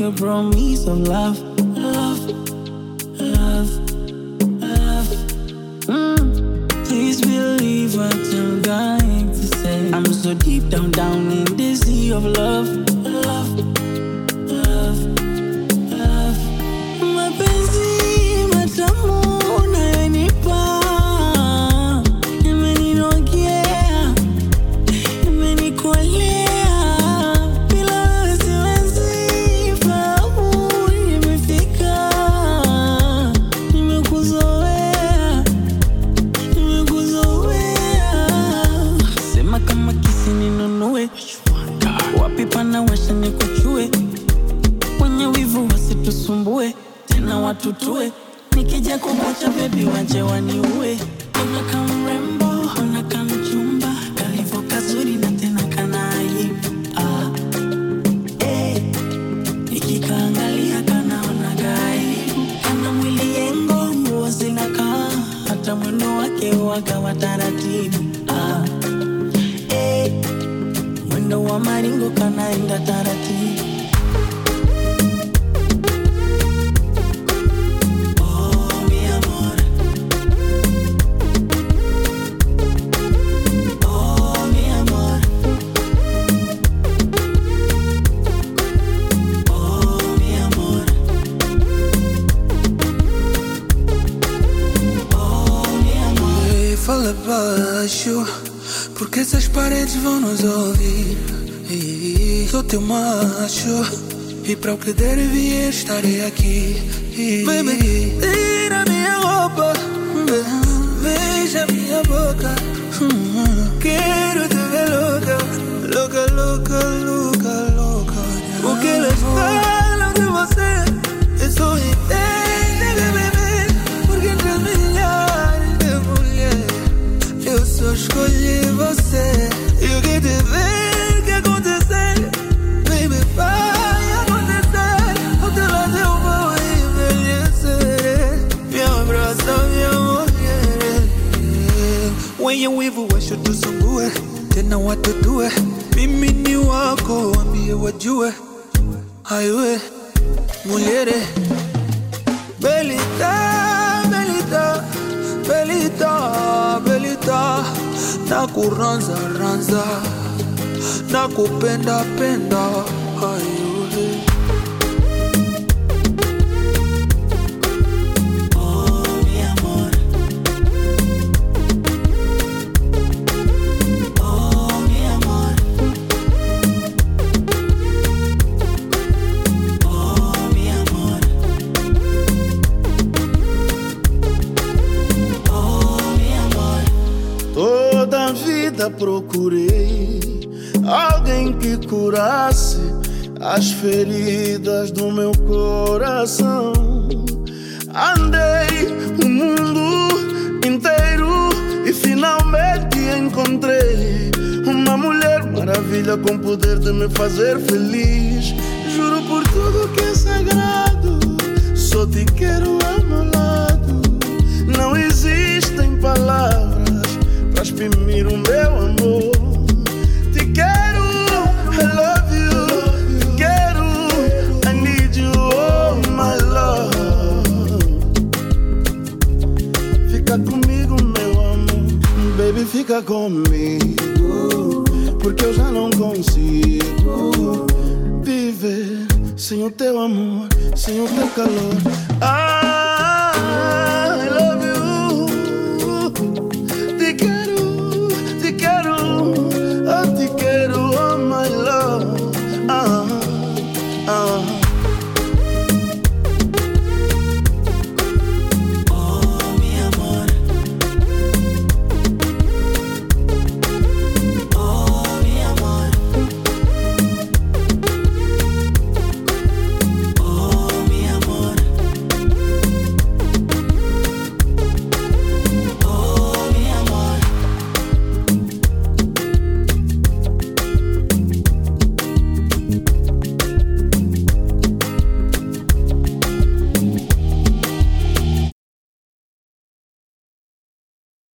your promise of love, love, love, love. Please believe what I'm going to say. I'm so deep down, down in the sea of love, love, love, love. Mapenzi matamu unayonipa, imeninogea, imenikolea. Bila wewe siwezi fahamu nimefika. Nimekuzoea, sema kama kisi ninunue, wapi pana washa nikuchue, wenye wivu wasitusumbue, tena watutue, nikija kukuacha baby waje waniue. Unakaa mrembo, unakaa mchumba, kalivyo kazuri na tena kana aibu. Nikikaangalia kanaona gaibu, kana mwili yengo nguo zinakaa, hata mwendo wake wakawa taratibu. Mwendo wa maringo kanaenda taratibu. Oh, mi amor. Oh, mi amor. Oh, mi amor. Oh, mi amor. Ei, fala baixo, porque essas paredes vão nos ouvir. Sou teu macho, e para o que der e vier estarei aqui. Baby, tira minha roupa, beija minha boca. Quero te ver louca, louca, louca, louca, louca. O que elas falam de você, eu sou entende, bebê. Porque entre milhares de mulheres eu só escolhi você. Eu quero te ver, que acontecer, baby, vai acontecer. Ao teu lado eu vou envelhecer. Me abraça, minha mulher. Wenye wivu washutusumbue, tena watutue. Mimi ni wako, ambie wajue. Aiwe, mulhere. Belita, belita, belita, belita. Nakuranza, ranza, nakupenda, penda. Aiwe. Oh, mi amor. Oh, mi amor. Oh, mi amor. Oh, mi amor. Toda a vida procurei alguém que curasse as feridas do meu coração. Andei o mundo inteiro e finalmente encontrei uma mulher maravilha com poder de me fazer feliz. Juro por tudo que é sagrado, só te quero ao meu lado. Não existem palavras para exprimir o meu amor. Te quero, I love you. Te quero, I need you, oh my love. Fica comigo, meu amor. Baby, fica comigo, porque eu já não consigo viver sem o teu amor, sem o teu calor.